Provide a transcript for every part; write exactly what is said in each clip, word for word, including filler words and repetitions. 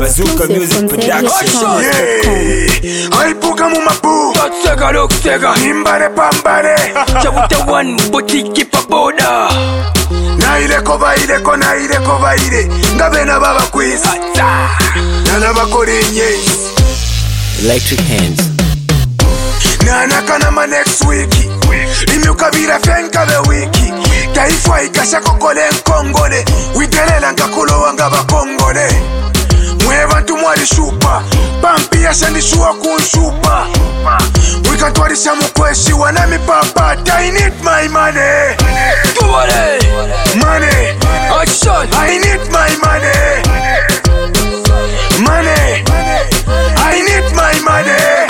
Bazooka Music Production. Yeah, aipuka mu mapu Totsega loksega Nimbare pambare Chabuta one boutique pa boda Na ile kova ile kona ile kova ile Ngabe na baba quiz Na na bakorenye Electric Hands. Na nakana ma next week Imiuka vira fenka the wiki Taifa ikasha kokole nkongole Widelela nkakulo wanga bakongole Mweva ntu mwari shupa Pampi ya shandi shuwa kunshupa Wikatwarisha mukweshi wanami papa I need my money Tuwale Money Action I need my money Money I need my money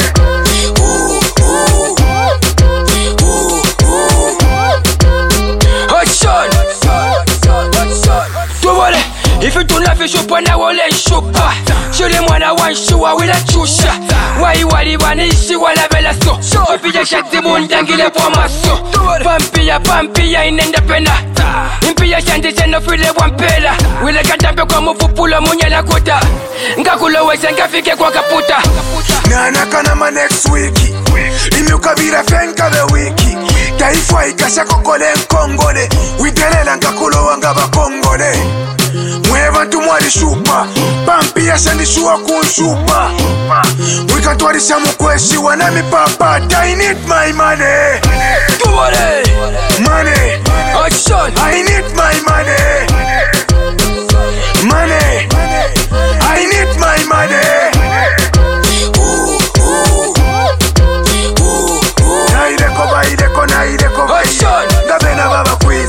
Action Tuwale If you don't have a shop when I will let shupa Show them when I want show I will let chusha Why you are even ishi wala bela so Pia shati mundangile kwa maso Pampia pampia inenda pena Impia shandi cheno file wampela Wile kantampe kwa mufupula munyela kuta Ngakulo wese ngafike kwa kaputa Na nakana ma next week Imiuka vira fenka the wiki Taifa ikasha kokole nkongole Widelela ngakulo wanga bakongole Mweva ntu mwari shupa Pampi ya shandi shuwa kunshupa Wikatwarisha mukweshi wanami papa I need my money Tuwale Money Action I need my money Money I need my money Na ile koba ile kona ile koba ile Ngabe na baba quiz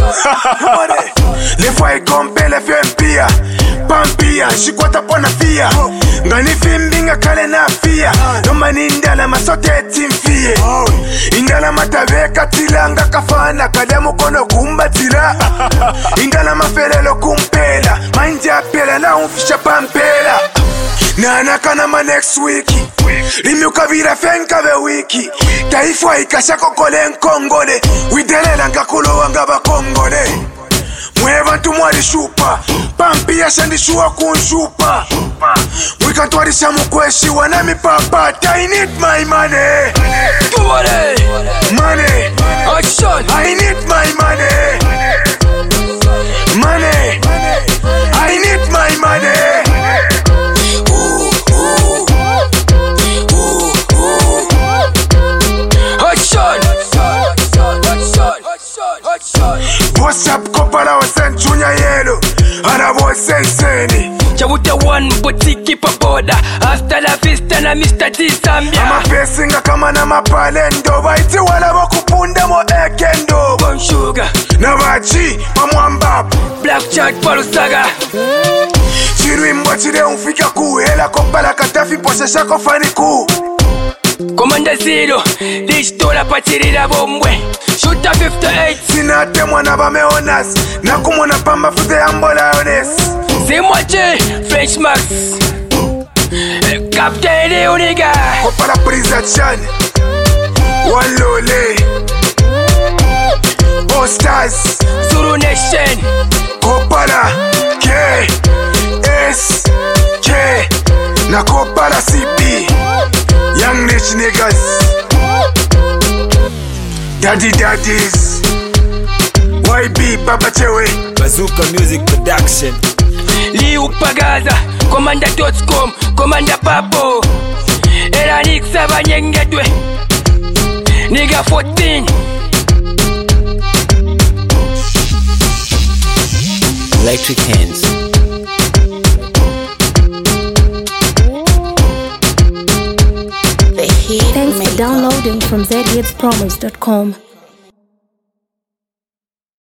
Le fois ikompele fyo mpia Pampia, shikwata pona fia Ngani fimbinga kale na fia Noma ni indala masote eti mfie Indala mataveka tilanga kafana Kademu kono kumbatira Indala maferelo kumpela Maindi apela na umfisha pampela Na nakana ma next week Imiuka vira fenka the wiki Taifa ikasha kokole nkongole Widelela ngakulo wanga bakongole Mweva ntu mwari shupa Pampi ya shandi shuwa kunshupa Wikatwarisha mukweshi wanami papa I need my money Tuwale Money Action I need my money Money I need my money Action What's up kopala wasenchunya yelo Arabo senseni Chabuta one boutique pa boda Hasta la vista na Mister T Zambia Ama pesinga kama na mapalendo Baiti wala wakupunda mo ekendo Bon sugar Na bachi pamwambapo Black chat palusaga Chirwimbo chile umfika kuhela kopala katafi posesha kofani ku Komanda zero Dishtola patirira bombwe Shooter fifty-eight Sinate mwana bameonas Na kumona pamba fute ambola ones Simwache French Max Captain Leoniga Kopala prisa chani Walole All Stars Zuru Nation Kopala K S K Na Kopala C P Young rich niggas Daddy daddies Y B Baba Chewe Bazooka Music Production. Liu Pagaza Commander dot com Commander Papo Eranik Sabanyengedwe Nigga fourteen Electric Hands. Thanks for downloading from z hits promos dot com.